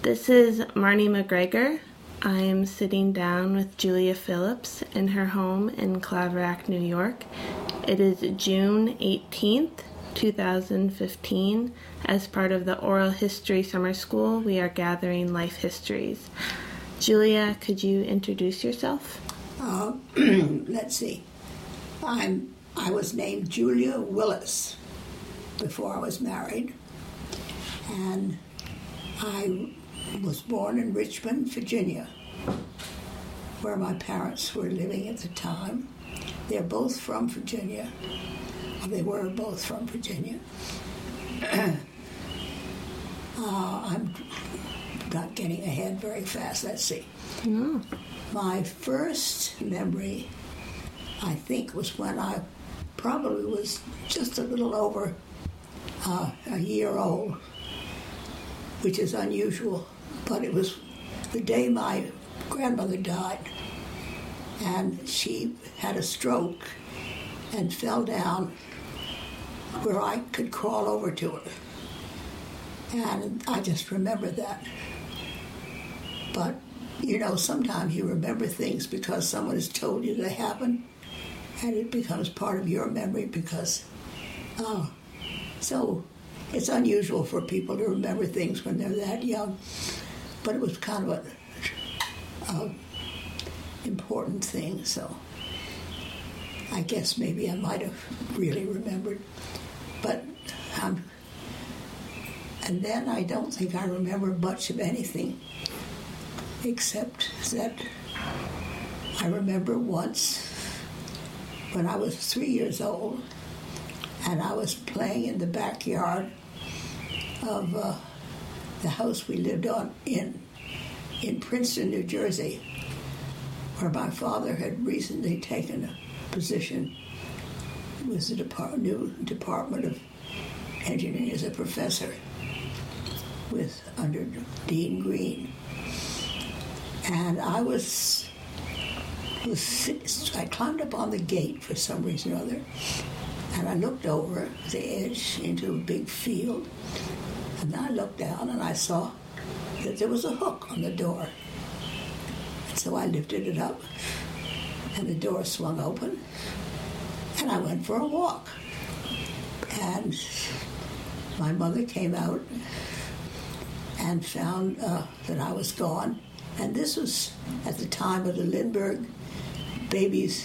This is Marnie McGregor. I am sitting down with Julia Phillips in her home in Claverack, New York. It is June 18th, 2015. As part of the Oral History Summer School, we are gathering life histories. Julia, could you introduce yourself? Let's see. I was named Julia Willis before I was married, and I was born in Richmond, Virginia, where my parents were living at the time. They're both from Virginia. Well, they were both from Virginia. I'm not getting ahead very fast. Let's see. No. My first memory, I think, was when I probably was just a little over a year old, which is unusual, but it was the day my grandmother died, and she had a stroke and fell down where I could crawl over to her. And I just remember that. But, you know, sometimes you remember things because someone has told you they happened, and it becomes part of your memory because, so it's unusual for people to remember things when they're that young, but it was kind of an important thing, so I guess maybe I might have really remembered. But, and then I don't think I remember much of anything, except that I remember once when I was 3 years old, and I was playing in the backyard of the house we lived on in Princeton, New Jersey, where my father had recently taken a position with the new Department of Engineering as a professor under Dean Green. And I climbed up on the gate for some reason or other, and I looked over the edge into a big field, and I looked down and I saw that there was a hook on the door. And so I lifted it up, and the door swung open, and I went for a walk. And my mother came out and found that I was gone. And this was at the time of the Lindbergh babies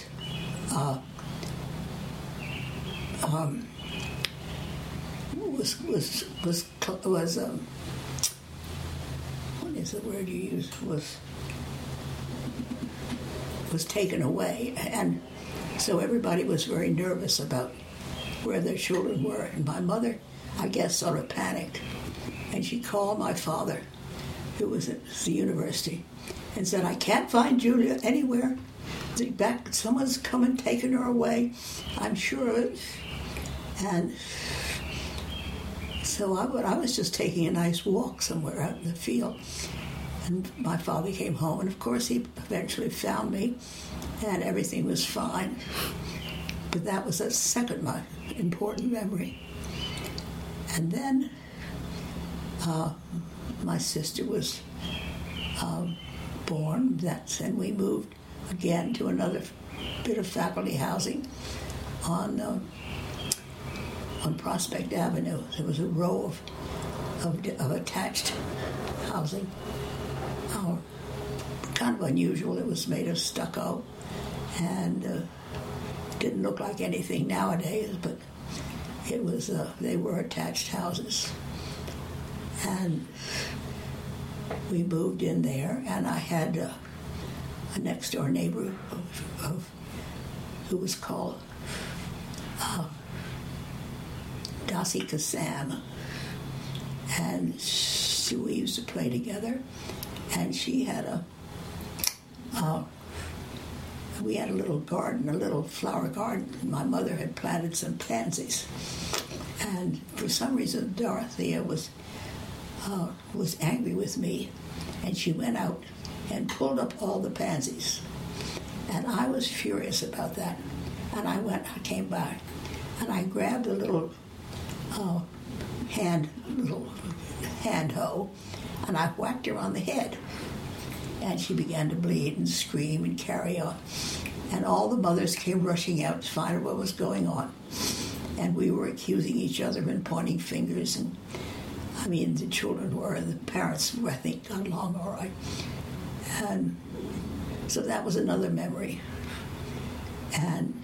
what is the word you use? Was taken away, and so everybody was very nervous about where their children were. And my mother, I guess, sort of panicked, and she called my father, who was at the university, and said, "I can't find Julia anywhere. Someone's come and taken her away. I'm sure of it." And so I was just taking a nice walk somewhere out in the field, and my father came home, and of course he eventually found me, and everything was fine. But that was a second my important memory. And then my sister was born, and we moved again to another bit of faculty housing on Prospect Avenue. There was a row of attached housing. Kind of unusual. It was made of stucco, and didn't look like anything nowadays, but it was. They were attached houses, and we moved in there. And I had a next door neighbor who was called Dossie Kassam, and we used to play together. And she had we had a little garden, a little flower garden. My mother had planted some pansies, and for some reason Dorothea was angry with me, and she went out and pulled up all the pansies, and I was furious about that. And I came back, and I grabbed a little hand hand hoe, and I whacked her on the head. And she began to bleed and scream and carry on. And all the mothers came rushing out to find out what was going on. And we were accusing each other and pointing fingers. And I mean, the children were, the parents, I think, got along all right. And so that was another memory. And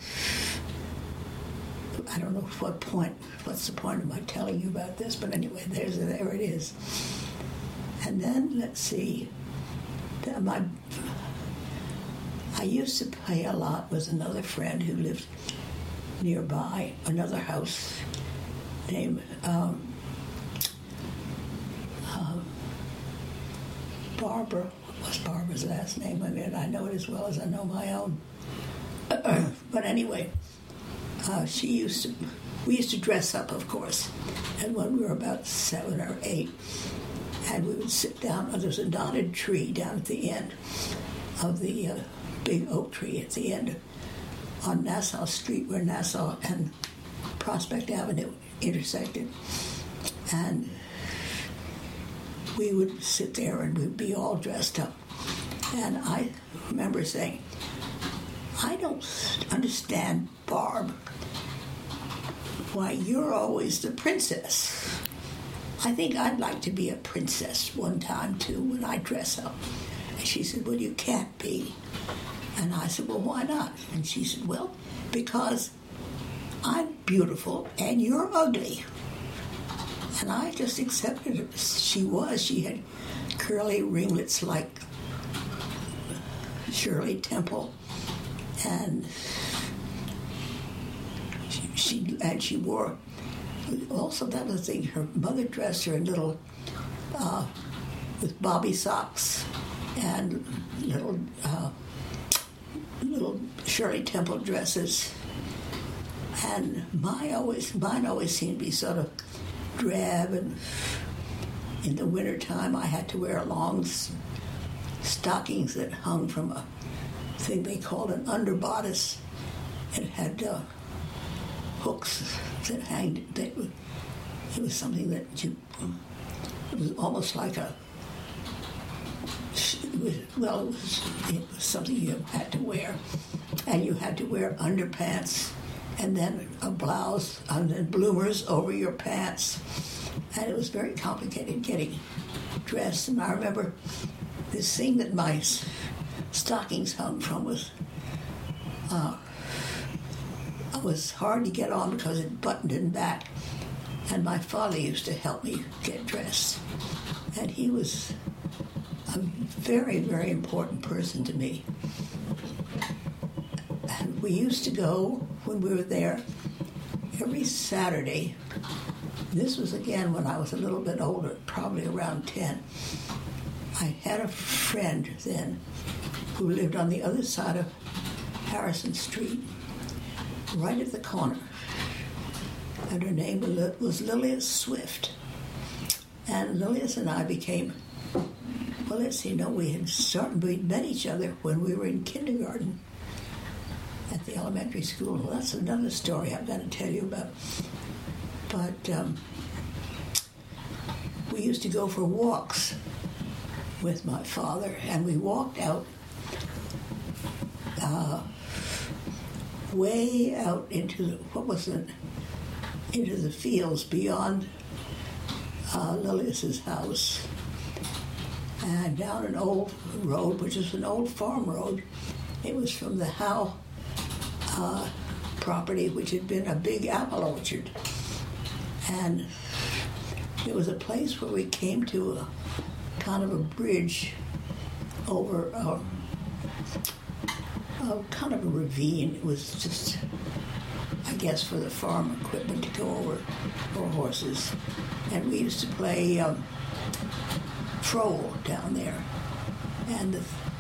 I don't know what's the point of my telling you about this, but anyway, there it is. And then, let's see, I used to play a lot with another friend who lived nearby, another house named Barbara. What was Barbara's last name? I mean, I know it as well as I know my own. But anyway, we used to dress up, of course, and when we were about 7 or 8, and we would sit down, there's a knotted tree down at the end of the big oak tree at the end on Nassau Street, where Nassau and Prospect Avenue intersected. And we would sit there and we'd be all dressed up. And I remember saying, I don't understand, Barb, why you're always the princess. I think I'd like to be a princess one time, too, when I dress up. And she said, well, you can't be. And I said, well, why not? And she said, well, because I'm beautiful and you're ugly. And I just accepted it. She had curly ringlets like Shirley Temple. And she wore, also that was the thing, her mother dressed her in little, with bobby socks and little Shirley Temple dresses. And mine always seemed to be sort of drab, and in the wintertime I had to wear long stockings that hung from a thing they called an underbodice. It had hooks that hanged. It was something that it was almost like it was something you had to wear. And you had to wear underpants and then a blouse and then bloomers over your pants. And it was very complicated getting dressed. And I remember this thing that my stockings hung from was hard to get on because it buttoned in back. And my father used to help me get dressed. And he was a very, very important person to me. And we used to go, when we were there, every Saturday. This was, again, when I was a little bit older, probably around 10. I had a friend then who lived on the other side of Harrison Street, right at the corner. And her name was Lilias Swift. And Lilias and I became, well, we'd met each other when we were in kindergarten at the elementary school. Well, that's another story I've got to tell you about. But we used to go for walks with my father, and we walked out way out into the fields beyond Lilias's house, and down an old road, which is an old farm road. It was from the Howe property, which had been a big apple orchard. And there was a place where we came to a kind of a bridge over kind of a ravine. It was just, I guess, for the farm equipment to go over, or horses. And we used to play troll down there. And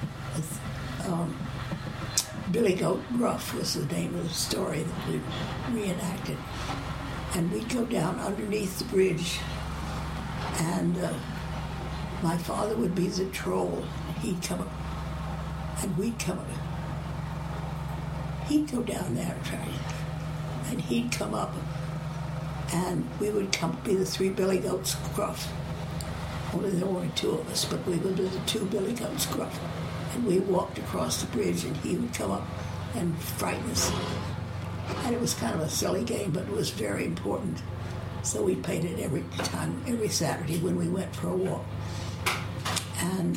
Billy Goat Gruff was the name of the story that we reenacted. And we'd go down underneath the bridge, and my father would be the troll. He'd come up, and we'd come up. He'd go down there, and he'd come up, and we would be the three Billy Goats Gruff. only there were two of us, but we would do the two billy goats gruff. And we walked across the bridge, and he would come up and frighten us. And it was kind of a silly game, but it was very important. So we played it every Saturday when we went for a walk. And,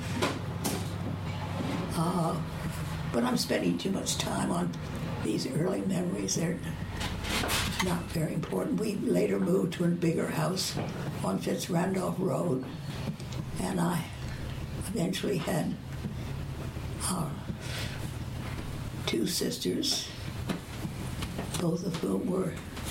but I'm spending too much time on these early memories. They're not very important. We later moved to a bigger house on Fitzrandolph Road, and I eventually had two sisters, both of whom were,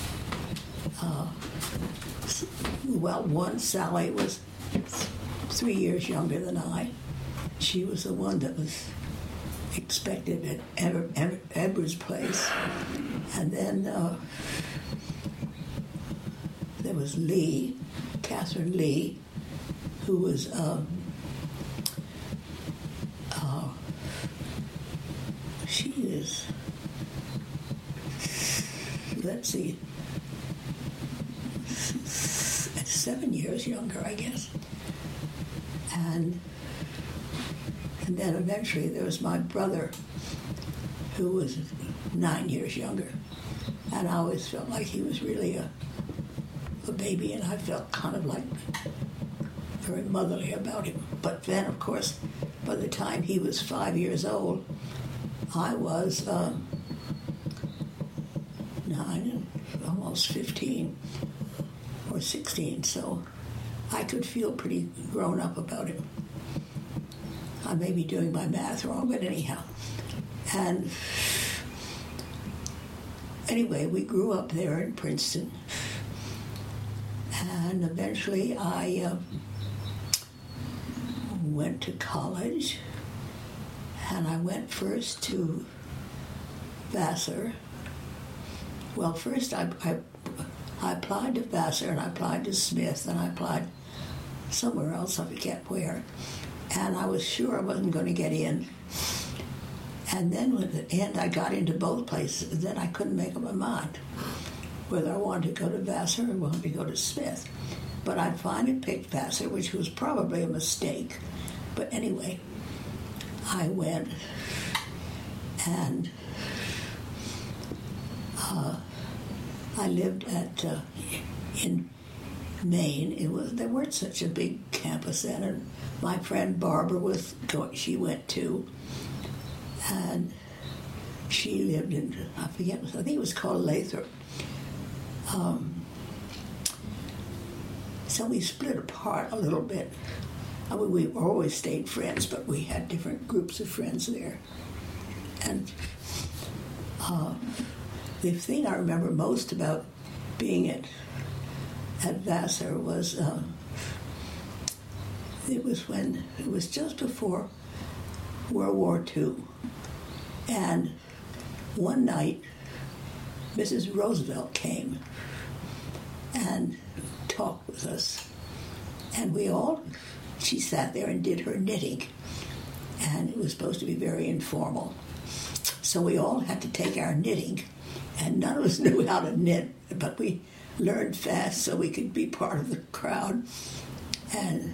one, Sally, was 3 years younger than I. She was the one that was expected at Edward's place. And then there was Lee, Catherine Lee, who was she is, let's see, 7 years younger, I guess. And then eventually there was my brother, who was 9 years younger. And I always felt like he was really a baby, and I felt kind of like very motherly about him. But then, of course, by the time he was 5 years old, I was 9 and almost 15 or 16, so I could feel pretty grown up about him. I may be doing my math wrong, but anyhow. And anyway, we grew up there in Princeton. And eventually I went to college. And I went first to Vassar. Well, first I applied to Vassar, and I applied to Smith, and I applied somewhere else, I forget where. And I was sure I wasn't going to get in. And then at the end, I got into both places. Then I couldn't make up my mind whether I wanted to go to Vassar or wanted to go to Smith. But I finally picked Vassar, which was probably a mistake. But anyway, I went, and I lived in Maine. There weren't such a big campus then, and my friend Barbara she went too, and she lived in, I think it was called Lathrop. So we split apart a little bit. I mean, we always stayed friends, but we had different groups of friends there. And the thing I remember most about being at Vassar was it was just before World War II, and one night Mrs. Roosevelt came and talked with us, and she sat there and did her knitting, and it was supposed to be very informal. So we all had to take our knitting, and none of us knew how to knit, but we learned fast so we could be part of the crowd. And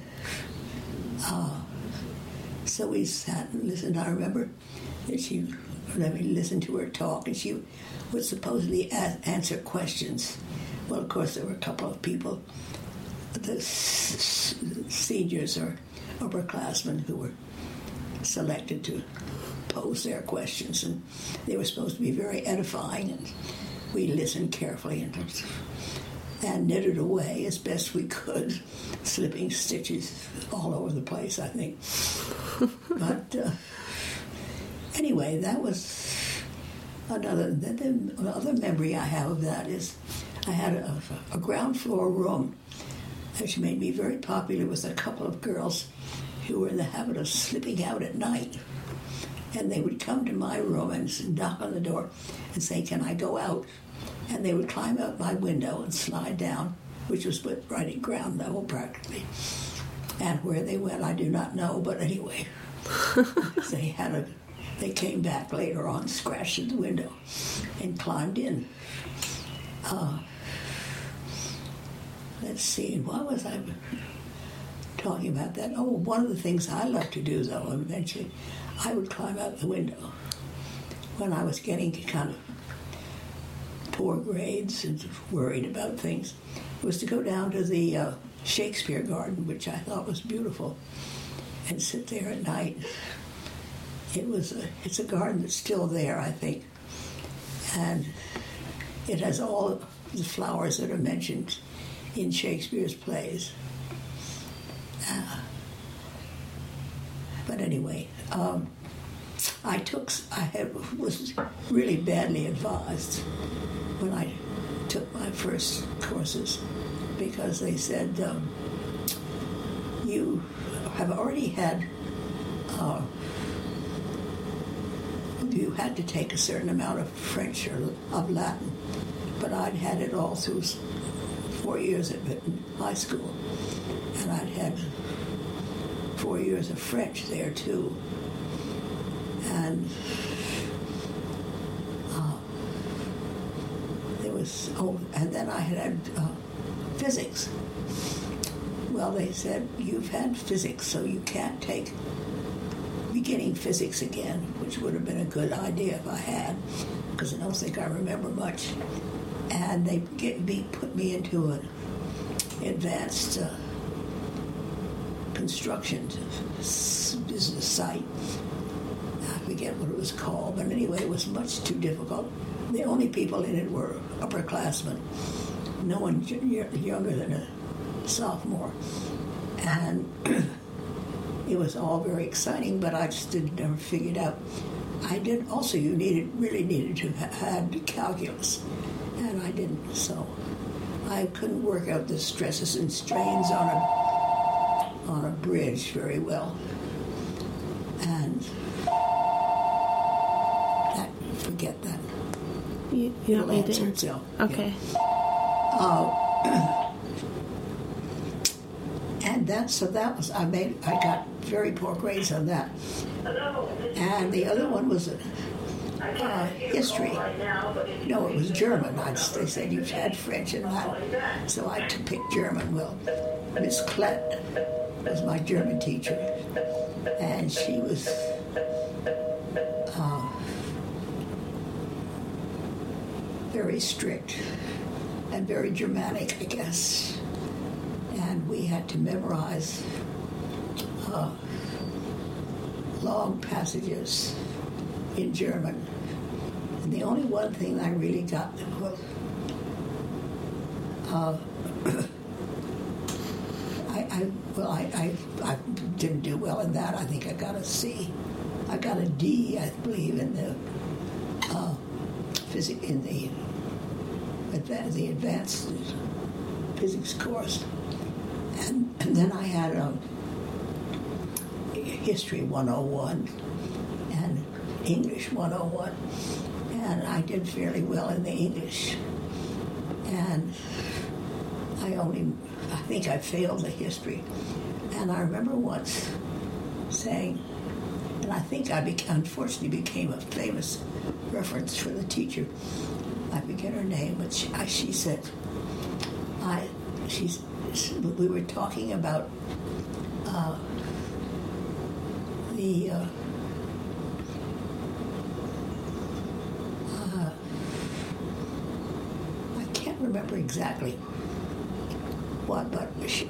so we sat and listened. I remember that she let me listen to her talk, and she would supposedly answer questions. Well, of course, there were a couple of people, the seniors or upperclassmen, who were selected to pose their questions, and they were supposed to be very edifying, and we listened carefully and knitted away as best we could, slipping stitches all over the place, I think. But anyway, that was the other memory I have of that is I had a ground floor room, which made me very popular with a couple of girls who were in the habit of slipping out at night. And they would come to my room and knock on the door and say, "Can I go out?" And they would climb out my window and slide down, which was right at ground level practically. And where they went, I do not know, but anyway, they came back later on, scratched at the window, and climbed in. Let's see, what was I talking about that. Oh, one of the things I loved to do, though, eventually, I would climb out the window when I was getting kind of poor grades and worried about things, was to go down to the Shakespeare Garden, which I thought was beautiful, and sit there at night. It's a garden that's still there, I think, and it has all the flowers that are mentioned in Shakespeare's plays. But anyway, was really badly advised when I took my first courses, because they said, you have already had, you had to take a certain amount of French or of Latin, but I'd had it all through 4 years at Vinton High School, and I'd had 4 years of French there too. And and then I had physics. Well, they said, you've had physics, so you can't take beginning physics again, which would have been a good idea if I had, because I don't think I remember much. And they put me into an advanced construction business site. I forget what it was called, but anyway, it was much too difficult. The only people in it were upperclassmen, no one younger than a sophomore. And it was all very exciting, but I just never figured out. You really needed to have had calculus, and I didn't, so I couldn't work out the stresses and strains on a bridge very well. And forget that. You don't need to answer. Okay. Yeah. And I got very poor grades on that. And the other one was history. No, it was German. They said you've had French and Latin, so I picked German. Well, Miss Klett was my German teacher, and she was very strict and very Germanic, I guess. And we had to memorize long passages in German. And the only one thing I really got was I didn't do well in that. I think I got a C. I got a D, I believe, in the physics, in the advanced physics course. And then I had History 101 and English 101. And I did fairly well in the English. And I think I failed the history. And I remember once saying, and I think I unfortunately became a famous reference for the teacher. I forget her name, but she said, we were talking about I can't remember exactly what, but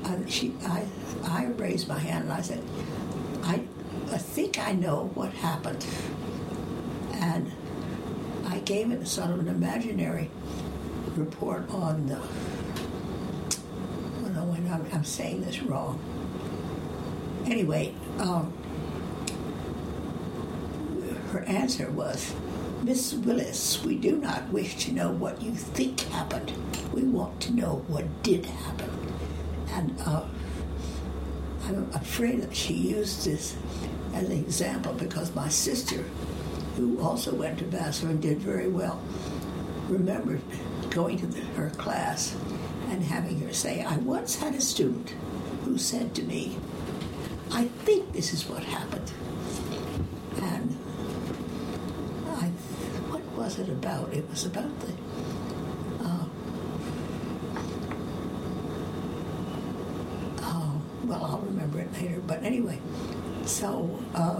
I raised my hand and I said, I think I know what happened. And I gave it sort of an imaginary report on the, I'm saying this wrong. Anyway, her answer was, Miss Willis, we do not wish to know what you think happened. We want to know what did happen. And I'm afraid that she used this as an example because my sister, who also went to Vassar and did very well, remembered going to her class and having her say, I once had a student who said to me, I think this is what happened. And what was it about? It was about the well, I'll remember it later. But anyway, so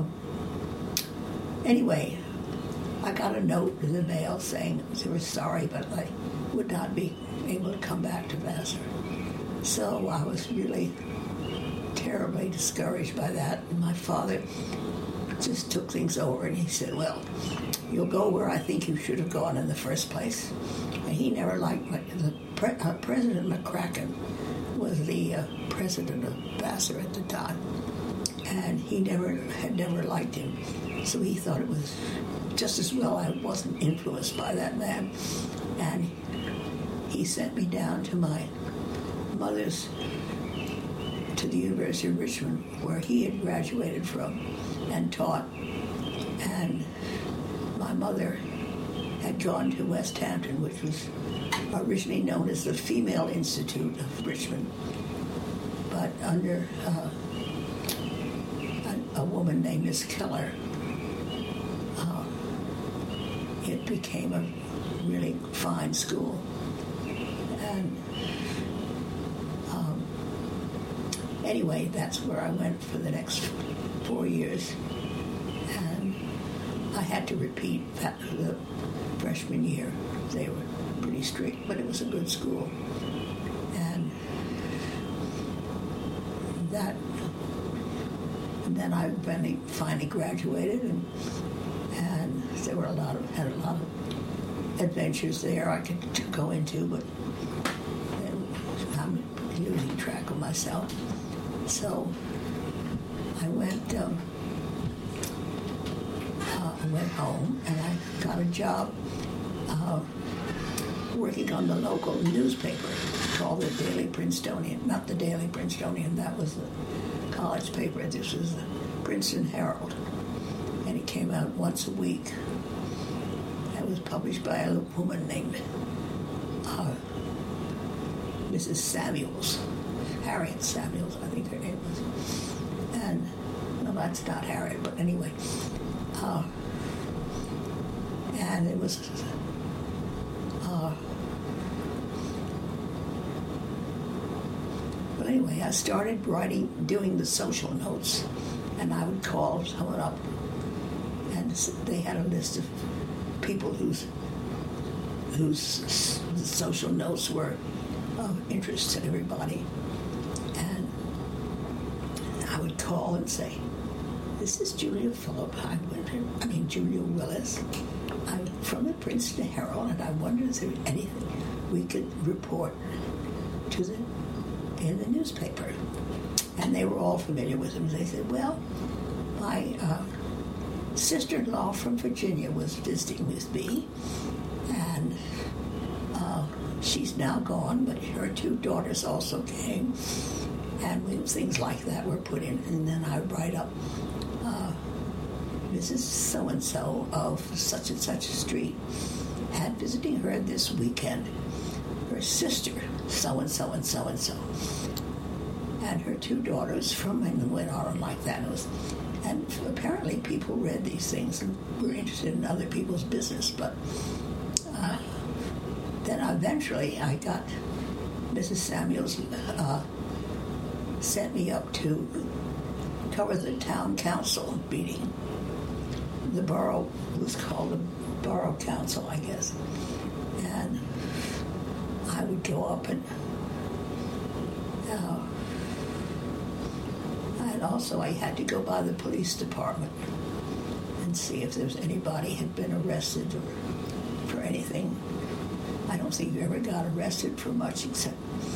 I got a note in the mail saying they were sorry, but I would not be able to come back to Vassar. So I was really terribly discouraged by that. And my father just took things over, and he said, well, you'll go where I think you should have gone in the first place. And he never liked President McCracken was the president of Vassar at the time, and he had never liked him. So he thought it was just as well I wasn't influenced by that man. And he sent me down to my mother's, to the University of Richmond, where he had graduated from and taught. And my mother had gone to West Hampton, which was originally known as the Female Institute of Richmond, but under a woman named Miss Keller, it became a really fine school. And anyway, that's where I went for the next 4 years. And I had to repeat the freshman year. They were pretty strict, but it was a good school. And then I finally graduated, and there were had a lot of adventures there I could go into, but I'm losing track of myself. So I went home, and I got a job working on the local newspaper called the Daily Princetonian. Not the Daily Princetonian, that was the college paper. This was the Princeton Herald, and it came out once a week. It was published by a woman named Mrs. Samuels, Harriet Samuels, I think her name was. And, no, that's not Harriet, but anyway. And it was, but anyway, I started doing the social notes, and I would call someone up, and they had a list of people whose social notes were of interest to everybody. And I would call and say, this is Julia Julia Willis. I'm from the Princeton Herald, and I wonder if there was anything we could report in the newspaper. And they were all familiar with him. They said, well, my sister-in-law from Virginia was visiting with me, and she's now gone, but her two daughters also came, and things like that were put in. And then I write up, Mrs. So-and-so of such and such a street had visiting her this weekend. Her sister, so-and-so and so-and-so, and her two daughters from, and went on like that. And apparently people read these things and were interested in other people's business. But then eventually I got, Mrs. Samuels sent me up to cover the town council meeting. The borough was called the Borough Council, I guess. And I would go up, and also I had to go by the police department and see if there was anybody had been arrested or for anything. I don't think you ever got arrested for much except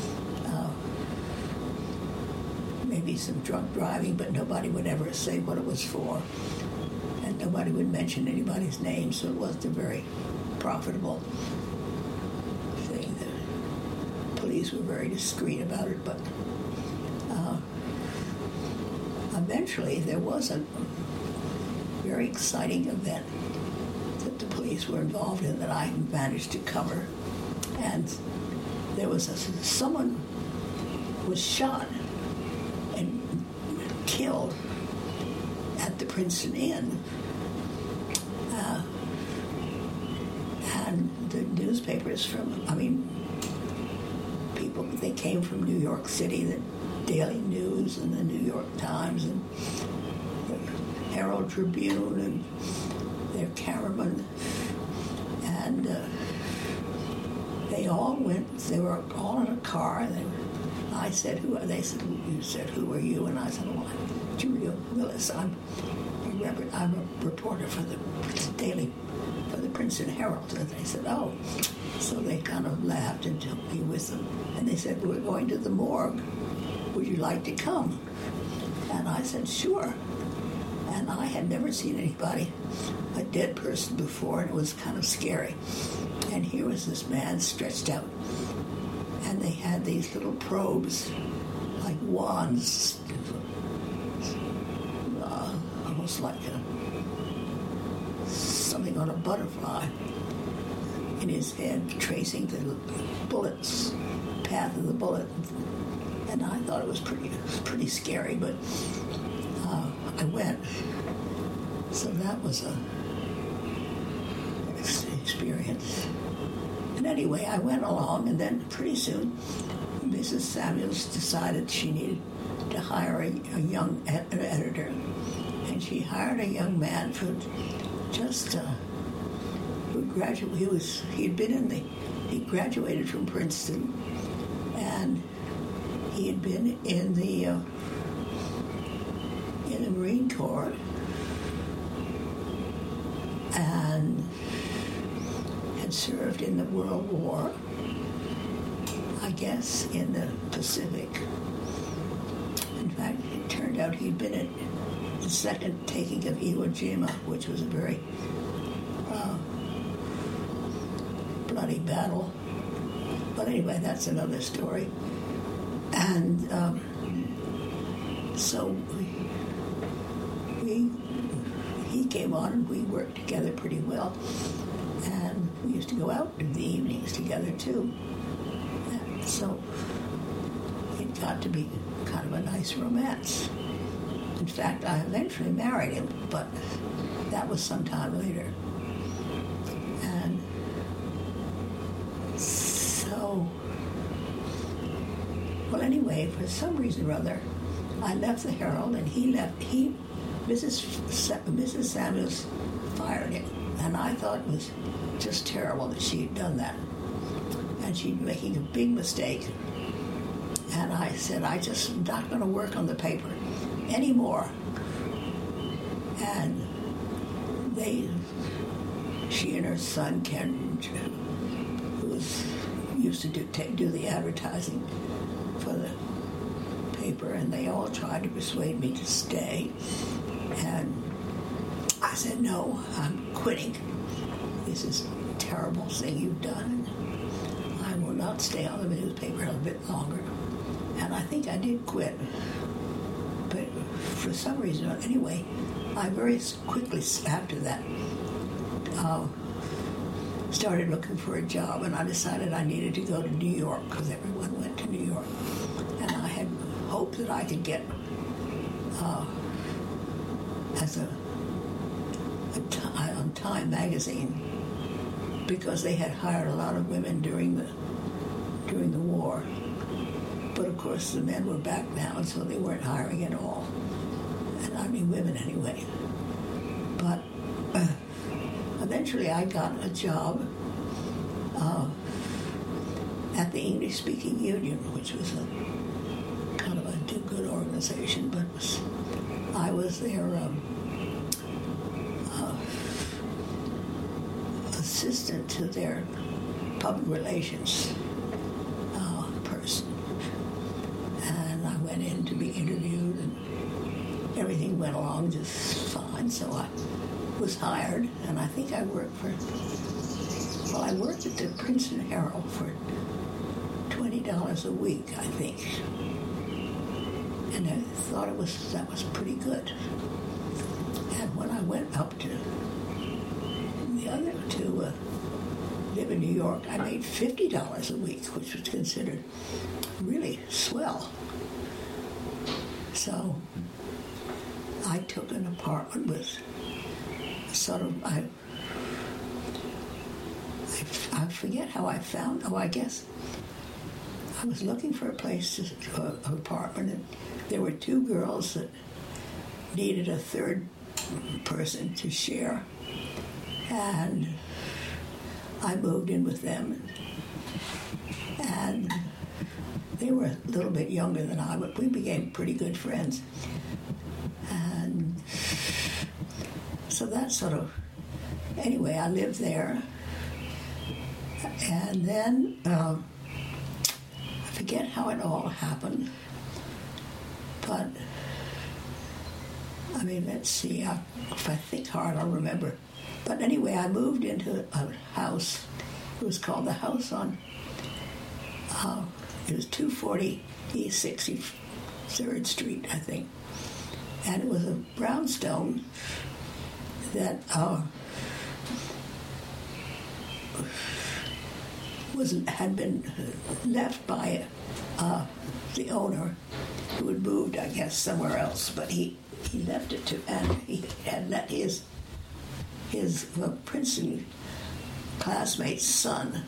maybe some drunk driving, but nobody would ever say what it was for, and nobody would mention anybody's name, so it wasn't a very profitable thing. The police were very discreet about it, but eventually there was a very exciting event that the police were involved in that I managed to cover. And there was someone was shot and killed at the Princeton Inn. And the newspapers people, they came from New York City that Daily News and the New York Times and the Herald Tribune and their cameraman. And they all went, they were all in a car. And I said, they said, you said, who are you? And I said, well, I'm Julia Willis. I'm a reporter for the Princeton Herald. And they said, oh. So they kind of laughed and took me with them. And they said, we're going to the morgue. Would you like to come? And I said, sure. And I had never seen anybody, a dead person before, and it was kind of scary. And here was this man stretched out. And they had these little probes, like wands, almost like something on a butterfly, in his head, tracing the bullets, path of the bullet. And I thought it was pretty scary, but I went. So that was an experience. And anyway, I went along, and then pretty soon, Mrs. Samuels decided she needed to hire a young editor. And she hired a young man for just who graduated. He graduated from Princeton, and he had been in the Marine Corps, and had served in the World War, I guess, in the Pacific. In fact, it turned out he'd been at the second taking of Iwo Jima, which was a very bloody battle. But anyway, that's another story. And so he came on, and we worked together pretty well. And we used to go out in the evenings together, too. And so it got to be kind of a nice romance. In fact, I eventually married him, but that was some time later. And so, well, anyway, for some reason or other, I left the Herald, and Mrs. Samuels fired him. And I thought it was just terrible that she had done that. And she'd making a big mistake. And I said, I just am not going to work on the paper anymore. And she and her son, Ken, who used to do the advertising for the paper, and they all tried to persuade me to stay. And I said, no, I'm quitting. This is a terrible thing you've done. I will not stay on the newspaper a bit longer. And I think I did quit. But for some reason, anyway, I very quickly after that started looking for a job, and I decided I needed to go to New York because everyone went to New York. And I had hoped that I could get as on Time magazine, because they had hired a lot of women during the war. But of course the men were back now, and so they weren't hiring at all. And I mean women anyway. But eventually I got a job at the English-speaking Union, which was a kind of a do-good organization, but I was their assistant to their public relations person. And I went in to be interviewed, and everything went along just fine. So I was hired, and I think I worked at the Princeton Herald for $20 a week, I think. And I thought that was pretty good. And when I went up to live in New York, I made $50 a week, which was considered really swell. So I took an apartment with I forget how I found, I guess I was looking for a place, an apartment, and there were two girls that needed a third person to share, and I moved in with them, and they were a little bit younger than I, but we became pretty good friends. And so that sort of, anyway, I lived there. And then, I forget how it all happened, but, I mean, let's see, if I think hard, I'll remember. But anyway, I moved into a house. It was called the house on, it was 240 East 63rd Street, I think. And it was a brownstone that had been left by the owner, who had moved, I guess, somewhere else. But he left it to, and he had let his Princeton classmate's son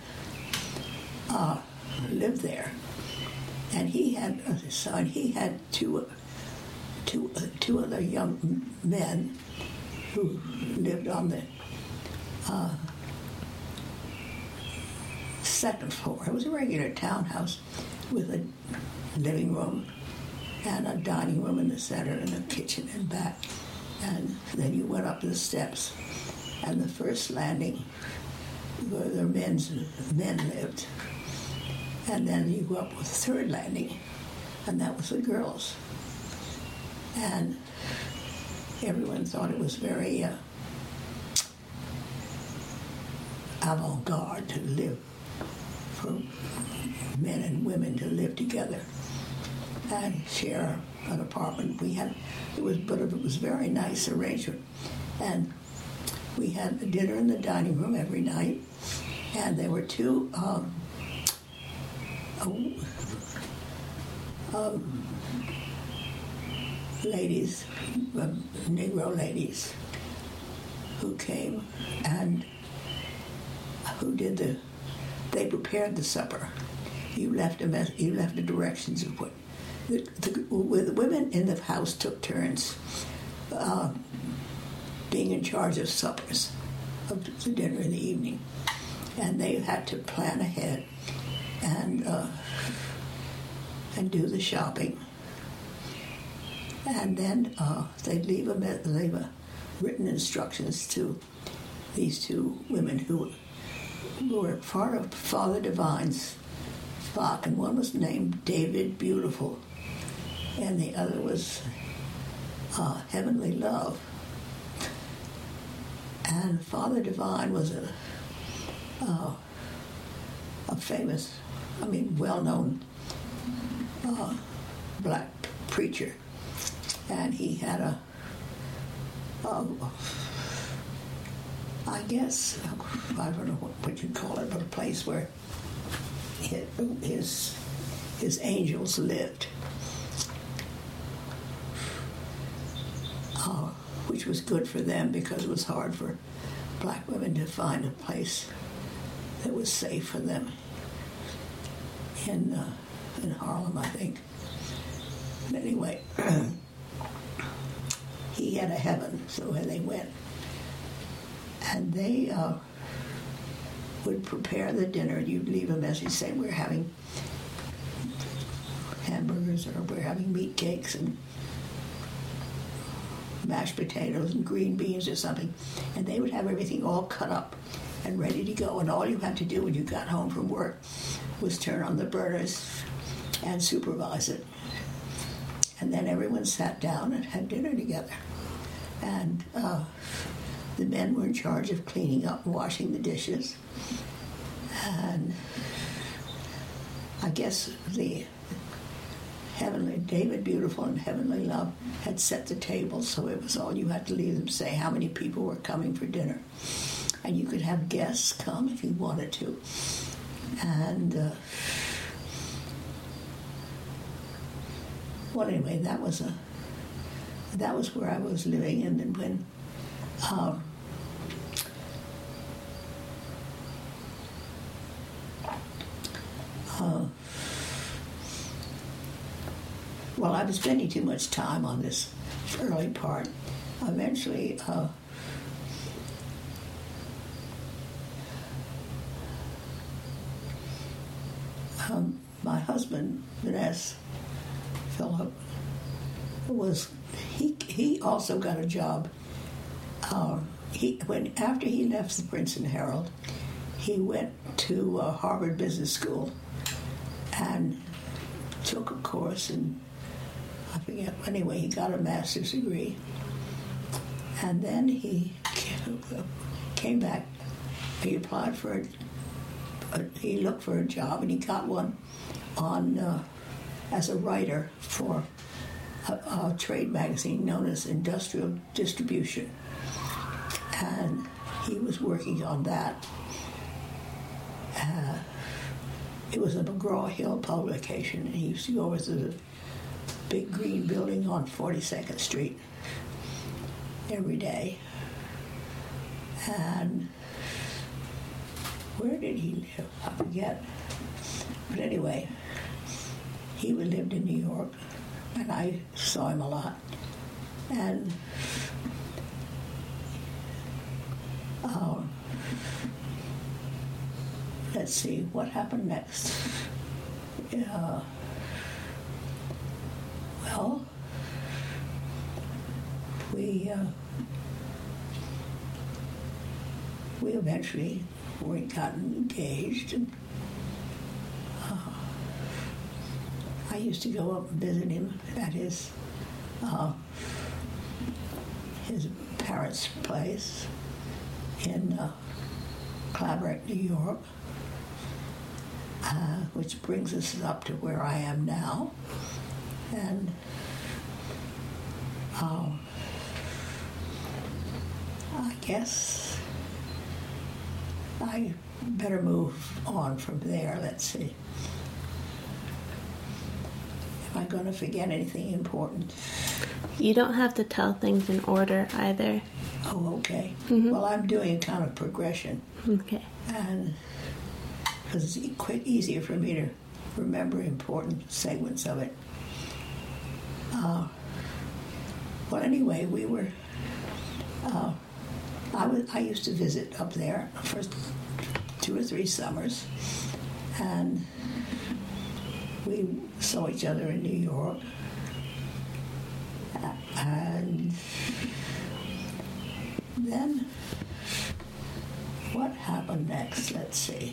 live there. And he had a son. He had two other young men who lived on the second floor. It was a regular townhouse with a living room and a dining room in the center and a kitchen and back. And then you went up the steps, and the first landing where the men lived. And then you go up with the third landing, and that was the girls. And everyone thought it was very avant-garde to live, for men and women to live together and share an apartment. It was a very nice arrangement. And we had a dinner in the dining room every night, and there were two ladies, Negro ladies, who came and they prepared the supper. You left the directions of what the women in the house took turns being in charge of suppers, of the dinner in the evening, and they had to plan ahead and do the shopping. And then they'd leave written instructions to these two women who were part of Father Divine's flock, and one was named David Beautiful, and the other was Heavenly Love. And Father Divine was a famous, well-known black preacher. And he had I guess, I don't know what you'd call it, but a place where his angels lived, which was good for them because it was hard for black women to find a place that was safe for them in Harlem, I think. But anyway, he had a heaven, so where they went. And they would prepare the dinner. You'd leave a message saying, we're having hamburgers, or we're having meat cakes and mashed potatoes and green beans or something. And they would have everything all cut up and ready to go. And all you had to do when you got home from work was turn on the burners and supervise it. And then everyone sat down and had dinner together. And the men were in charge of cleaning up and washing the dishes. And I guess the David Beautiful and Heavenly Love had set the table, so it was all you had to leave them say how many people were coming for dinner. And you could have guests come if you wanted to. And, well, anyway, that was where I was living. And then when well, I was spending too much time on this early part. Eventually, my husband, Vanessa Phillip, he also got a job. After he left the Princeton Herald, he went to Harvard Business School and took a course, and I forget. Anyway, he got a master's degree, and then he came back. He applied for he looked for a job, and he got one on as a writer for a trade magazine known as Industrial Distribution, and he was working on that. It was a McGraw-Hill publication, and he used to go over to the big green building on 42nd Street every day. And where did he live? I forget. But anyway, he lived in New York, and I saw him a lot. And let's see, what happened next? Well, we eventually gotten engaged, and I used to go up and visit him at his parents' place in Claverack, New York, which brings us up to where I am now. And I guess I better move on from there. Let's see. Am I going to forget anything important? You don't have to tell things in order either. Oh, okay. Mm-hmm. Well, I'm doing a kind of progression. Okay. And because it's easier for me to remember important segments of it. Well, anyway, we were. I used to visit up there for 2 or 3 summers, and we saw each other in New York. And then, what happened next? Let's see.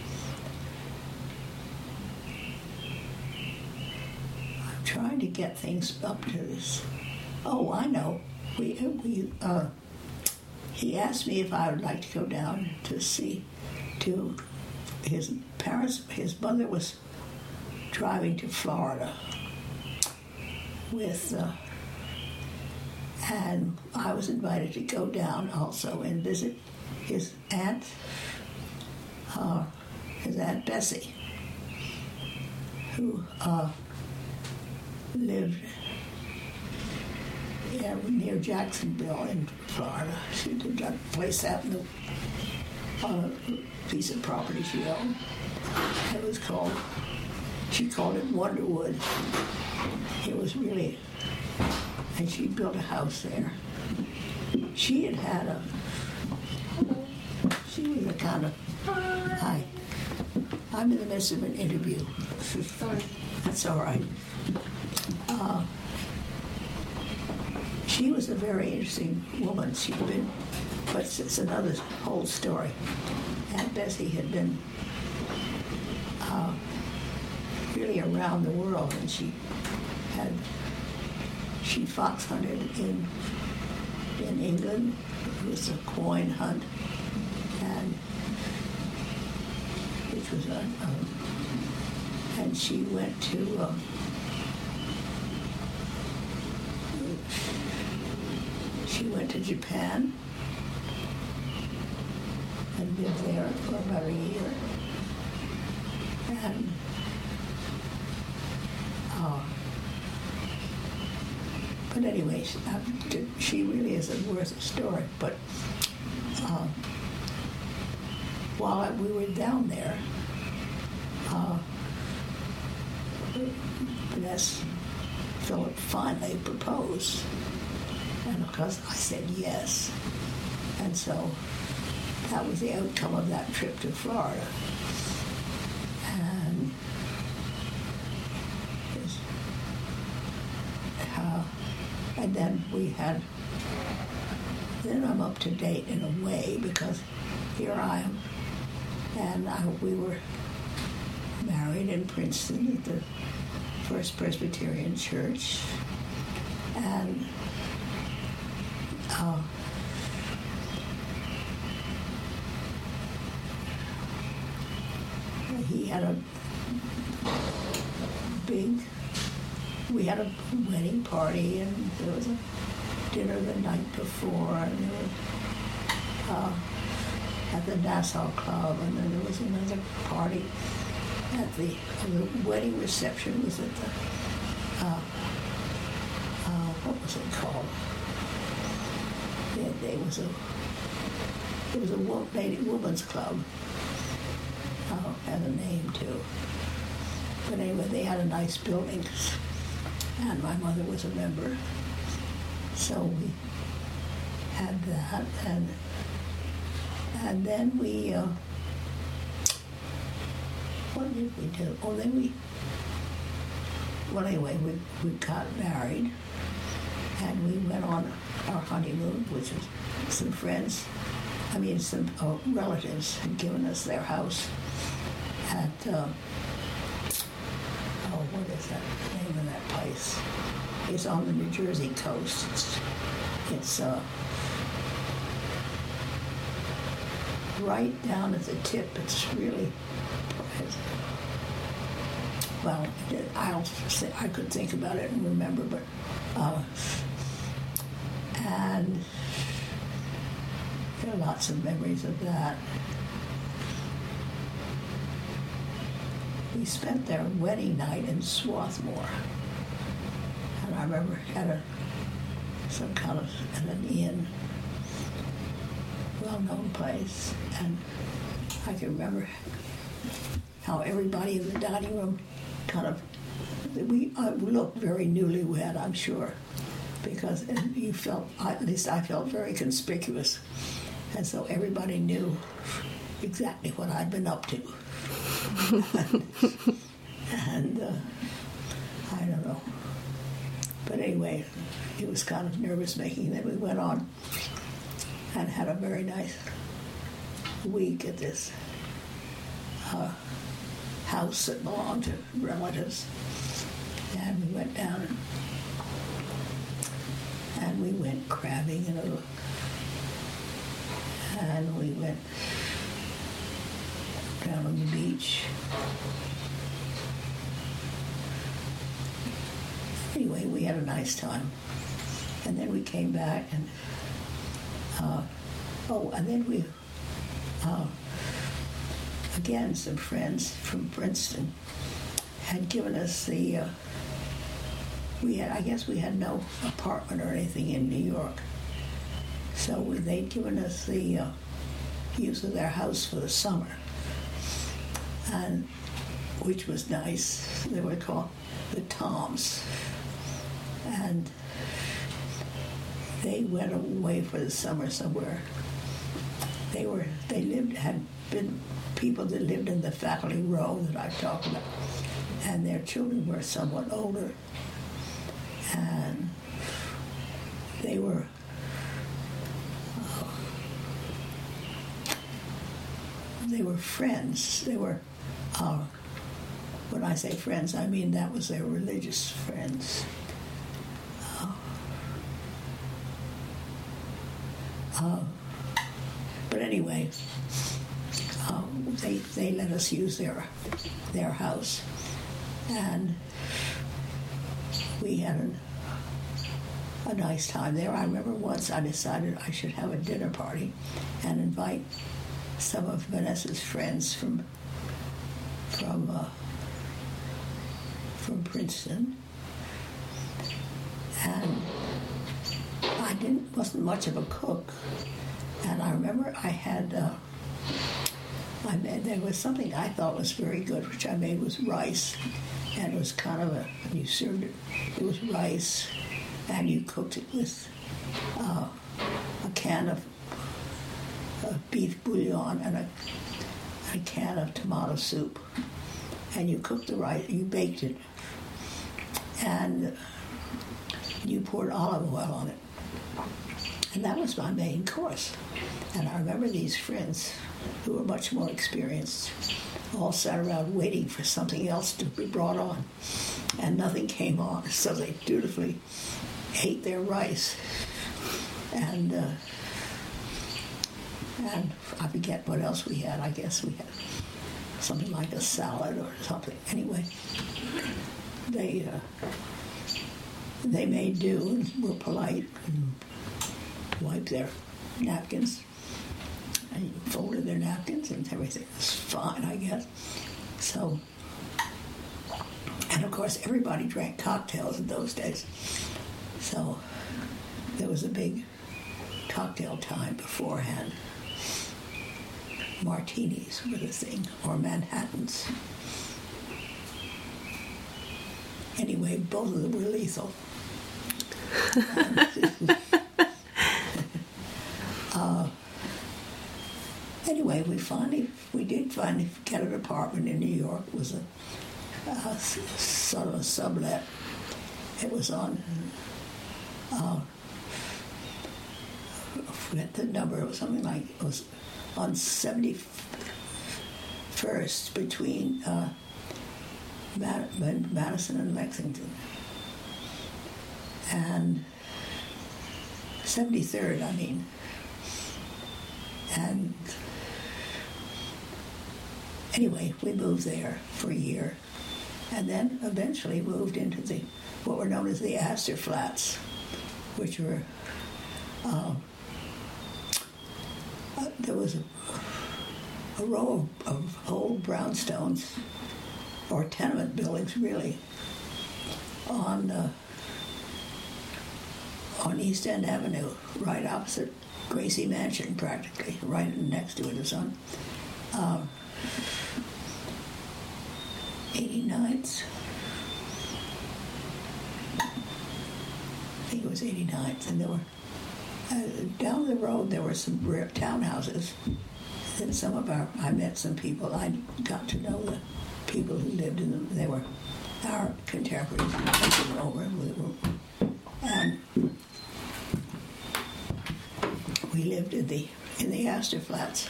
I'm trying to get things up to this. Oh, I know. He asked me if I would like to go down to see to his parents. His mother was driving to Florida with, and I was invited to go down also and visit his aunt Bessie, who lived near Jacksonville in Florida. She did a place out on a piece of property she owned. It was she called it Wonderwood. It was really, and she built a house there. She was a kind of, hi, I'm in the midst of an interview. Sorry. That's all right. She was a very interesting woman. But it's another whole story. Aunt Bessie had been really around the world, and she fox hunted in England. It was a coin hunt, and which was and she went to. She went to Japan and lived there for about a year. And but anyway, she really isn't worth a story. But while we were down there, Vanessa Philip finally proposed. And of course I said yes. And so that was the outcome of that trip to Florida. And then then I'm up to date in a way, because here I am, and we were married in Princeton at the First Presbyterian Church, and we had a wedding party, and there was a dinner the night before, and there was at the Nassau Club, and then there was another party at the wedding reception was at the what was it called? It was a woman's club. Had a name too. But anyway, they had a nice building, and my mother was a member. So we had that, and then we, what did we do? Oh, then anyway, we got married, and we went on our honeymoon, which was some relatives had given us their house at, what is that name of that place? It's on the New Jersey coast. It's right down at the tip. It's really, well, I could think about it and remember, but, and there are lots of memories of that. We spent their wedding night in Swarthmore, and I remember at some kind of an inn, well-known place, and I can remember how everybody in the dining room we looked very newlywed, I'm sure, because you felt, at least I felt, very conspicuous, and so everybody knew exactly what I'd been up to. and I don't know. But anyway, it was kind of nervous-making. Then we went on and had a very nice week at this house that belonged to relatives. And we went down and we went crabbing and we went down on the beach. Anyway, we had a nice time. And then we came back and and then we again, some friends from Princeton had given us we had no apartment or anything in New York. So they'd given us the use of their house for the summer, and which was nice. They were called the Toms, and they went away for the summer somewhere. Had been people that lived in the faculty row that I've talked about, and their children were somewhat older, and they were friends. They were, when I say friends, I mean that was their religious friends. But anyway, they let us use their house, and we had a nice time there. I remember once I decided I should have a dinner party and invite some of Vanessa's friends from Princeton, and I wasn't much of a cook, and I remember there was something I thought was very good, which I made with rice, And it was kind of you served it was rice, and you cooked it with a can of beef bouillon and a can of tomato soup. And you cooked the rice, you baked it, and you poured olive oil on it. And that was my main course. And I remember these friends who were much more experienced all sat around waiting for something else to be brought on. And nothing came on, so they dutifully ate their rice. And I forget what else we had. I guess we had something like a salad or something. Anyway, they made do and were polite and wiped their napkins and folded their napkins, and everything was fine, I guess. So, and of course, everybody drank cocktails in those days. So there was a big cocktail time beforehand. Martinis were the thing, or Manhattans. Anyway, both of them were lethal. Anyway, we did finally get an apartment in New York. It was a sort of a sublet. It was on, I forget the number, it was something like, it was on 71st between Madison and Lexington. And 73rd, I mean. And anyway, we moved there for a year, and then eventually moved into what were known as the Astor Flats, which were there was a row of old brownstones, or tenement buildings, really, on East End Avenue, right opposite Gracie Mansion, practically, right next to it is on 89th. I think it was 89th, and there were down the road there were some rare townhouses. And I met some people. I got to know the people who lived in them. They were our contemporaries who came over, and we lived in the Astor Flats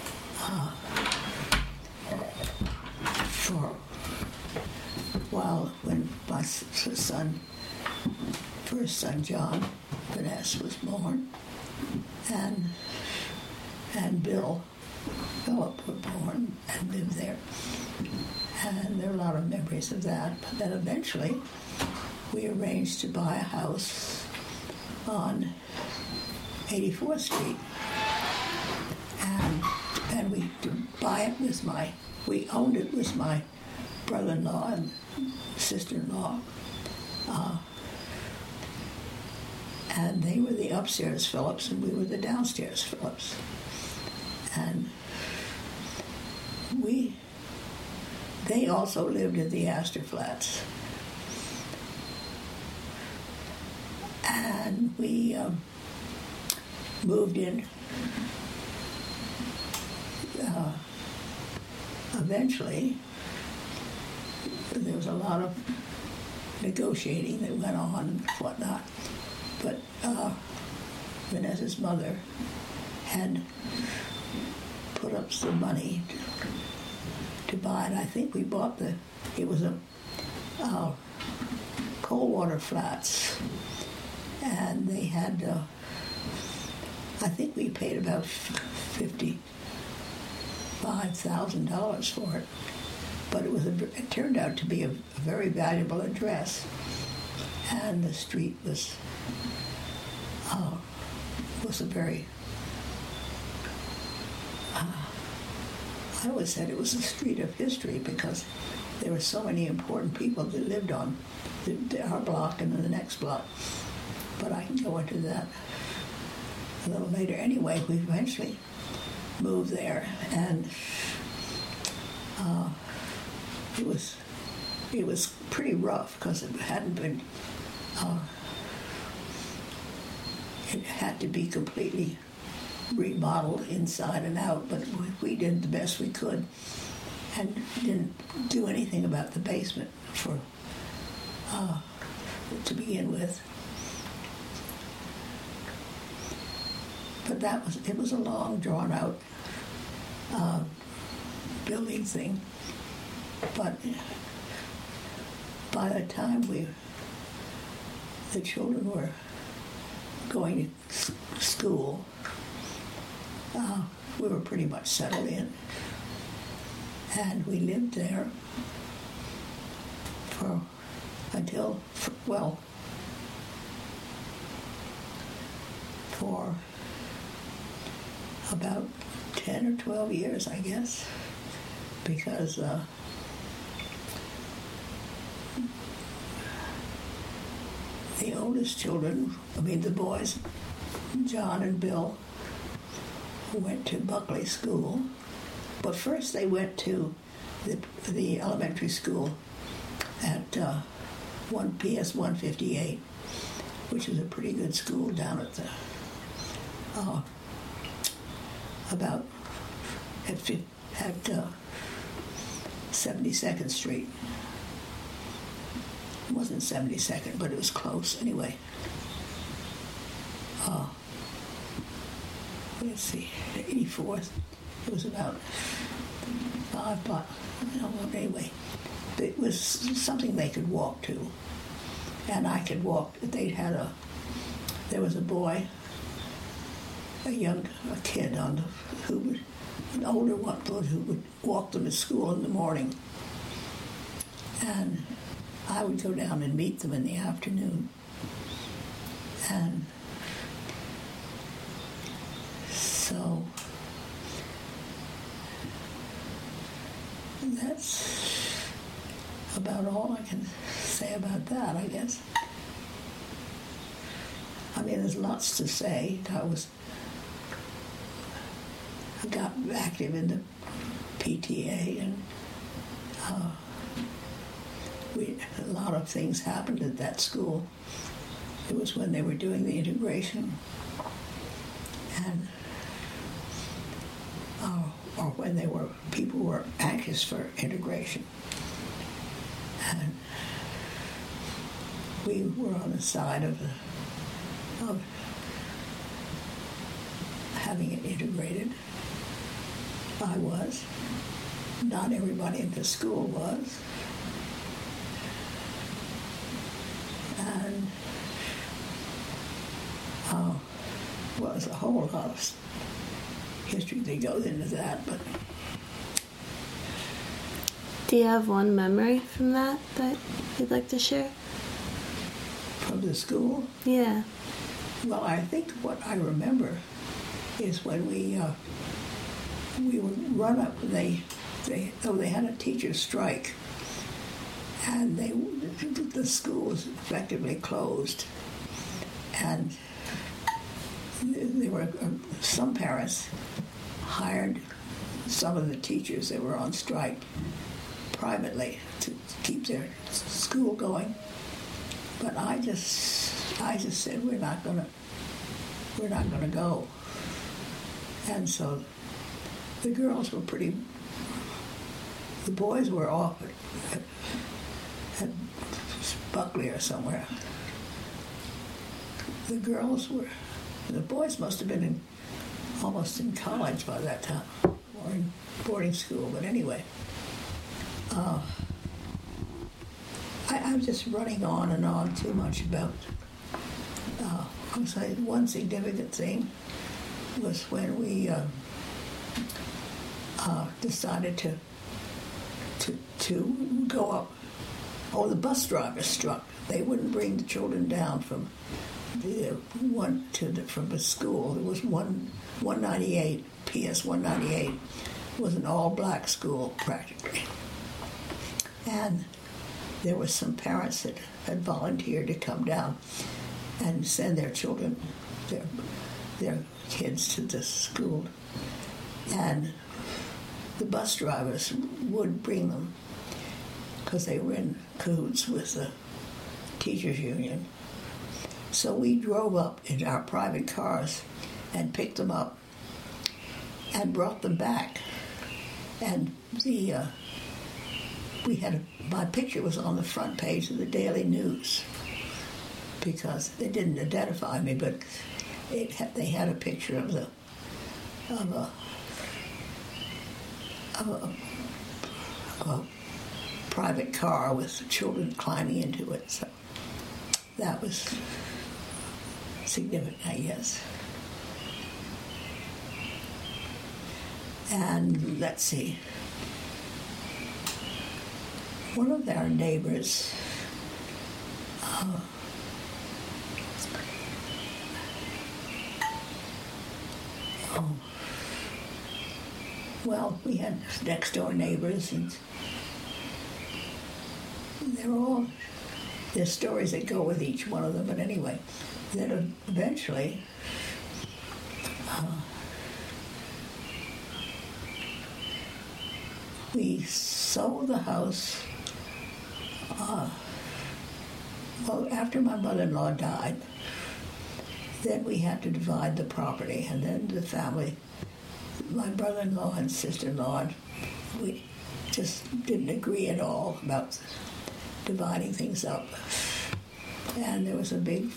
for a while when my first son John Vanessa was born, and Philip were born and lived there. And there are a lot of memories of that. But then eventually we arranged to buy a house on 84th Street. And we owned it with my brother-in-law and sister-in-law. And they were the upstairs Phillips, and we were the downstairs Phillips. And they also lived in the Astor Flats. And we moved in eventually. There was a lot of negotiating that went on and whatnot. But Vanessa's mother had put up some money to buy it. I think we bought it was a Coldwater Flats, and they had, I think we paid about $55,000 for it. But it turned out to be a very valuable address, and the street was a very, I always said it was a street of history because there were so many important people that lived on our block and then the next block. But I can go into that a little later. Anyway, we eventually moved there, and it was it was pretty rough because it hadn't been, it had to be completely remodeled inside and out, but we did the best we could and didn't do anything about the basement to begin with. But it was a long, drawn-out building thing. But by the time the children were going to school, we were pretty much settled in. And we lived there for about 10 or 12 years, I guess, because the oldest children, the boys, John and Bill, went to Buckley School. But first they went to the elementary school at PS 158, which is a pretty good school down at about at 72nd Street. It wasn't 72nd, but it was close anyway. Let's see, 84th. It was about 5 blocks. Anyway, it was something they could walk to, and I could walk. There was a boy, a kid an older one, who would walk them to school in the morning, and I would go down and meet them in the afternoon, and so that's about all I can say about that, I guess. There's lots to say. I got active in the PTA, and a lot of things happened at that school. It was when they were doing the integration, and or when people were anxious for integration. And we were on the side of having it integrated. I was. Not everybody in the school was. And there's a whole lot of history that goes into that, but... Do you have one memory from that you'd like to share? From the school? Yeah. Well, I think what I remember is when we would run up, they had a teacher's strike, and the school was effectively closed, and there were some parents hired some of the teachers that were on strike privately to keep their school going. But I just said we're not gonna go. And so the girls were the boys were off at Buckley or somewhere. The boys must have been almost in college by that time, or in boarding school, but anyway. I'm just running on and on too much about... one significant thing was when we decided to go up. The bus drivers struck. They wouldn't bring the children down from the school. It was 198, PS 198. It was an all-black school, practically. And there were some parents that had volunteered to come down and send their children, their kids to the school. And the bus drivers would bring them. because they were in cahoots with the teachers union. So we drove up in our private cars and picked them up and brought them back. And my picture was on the front page of the Daily News because they didn't identify me, but they had a picture of a private car with children climbing into it. So that was significant, I guess. And let's see. One of our neighbors we had next door neighbors, and there's stories that go with each one of them, but anyway, then eventually we sold the house. After my mother-in-law died, then we had to divide the property, and then the family, my brother-in-law and sister-in-law, we just didn't agree at all about dividing things up. And there was a big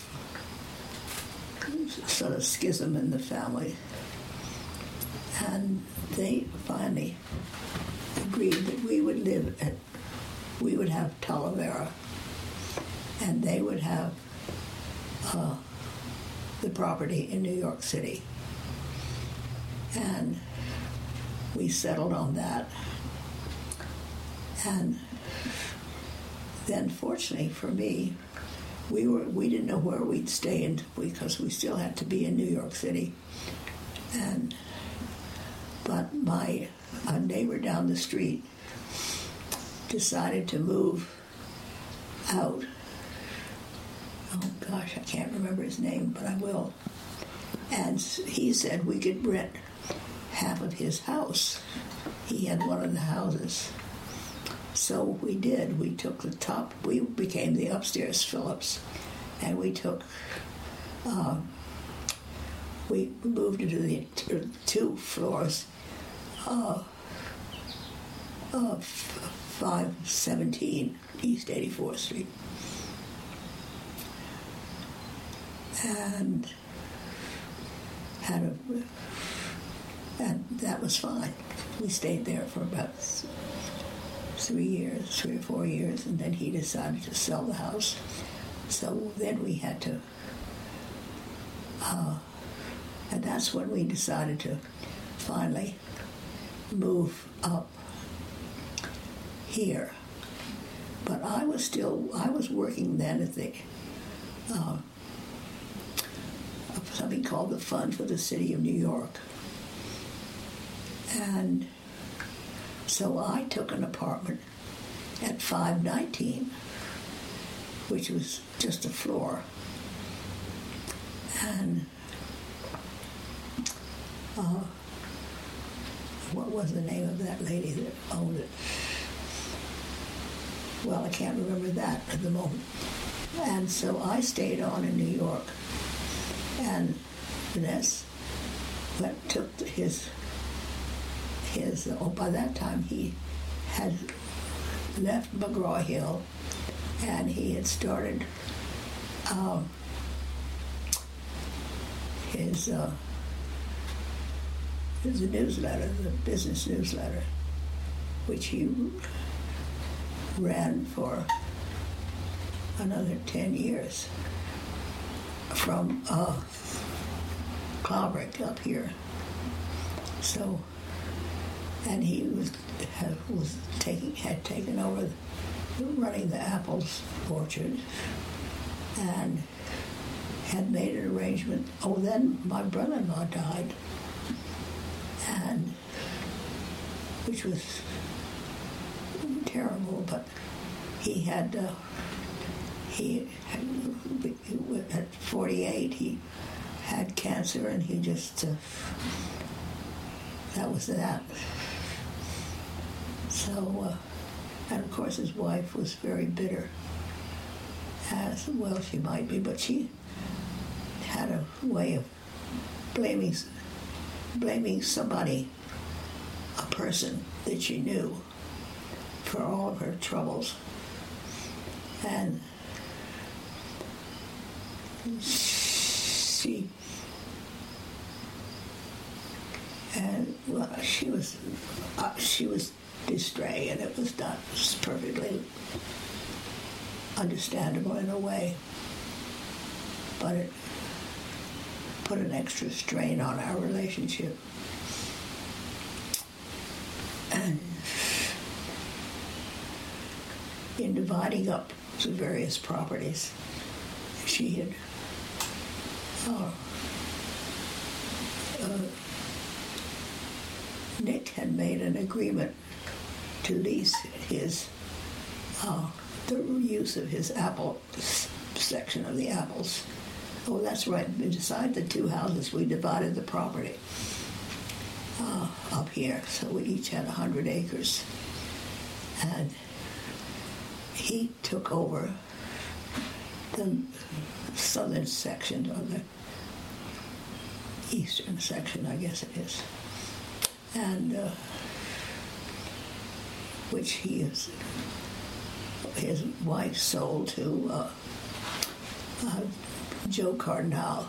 sort of schism in the family. And they finally agreed that we would have Talavera, and they would have the property in New York City. And we settled on that. And then, fortunately for me, we didn't know where we'd stay in because we still had to be in New York City. But my neighbor down the street decided to move out. Oh gosh, I can't remember his name, but I will. And he said we could rent half of his house. He had one of the houses. So we did. We took the top. We became the upstairs Phillips, and we moved into the 2 floors of 517 East 84th Street. And and that was fine. We stayed there for about 3 or 4 years, and then he decided to sell the house. So then we had to, and that's when we decided to finally move up here. But I was working then at the something called the Fund for the City of New York. And so I took an apartment at 519, which was just a floor. And what was the name of that lady that owned it? Well, I can't remember that at the moment. And so I stayed on in New York. And Vanessa took his by that time he had left McGraw-Hill, and he had started his newsletter, the business newsletter, which he ran for another 10 years from Claverick up here. So, and he had taken over running the Apples orchard, and had made an arrangement. Oh, then my brother-in-law died, and which was terrible. But he had at 48 he had cancer, and he just that was that. So And of course his wife was very bitter, as well she might be, but she had a way of blaming somebody, a person that she knew, for all of her troubles. And she was distrait, and it was perfectly understandable in a way, but it put an extra strain on our relationship. And in dividing up the various properties, she had Nick had made an agreement to lease the use of his apple section of the apples. Oh, that's right. Beside the two houses, we divided the property up here, so we each had 100 acres. And he took over the southern section, or the eastern section, I guess it is, and which his wife sold to Joe Cardinal,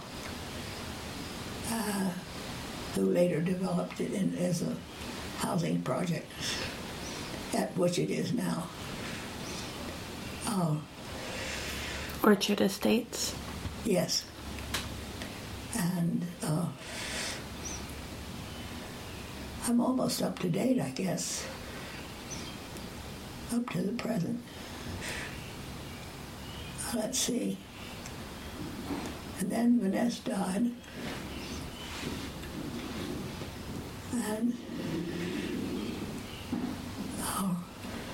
who later developed it as a housing project, at which it is now. Orchard Estates? Yes. And I'm almost up to date, I guess, up to the present. Let's see. And then Vanessa died. And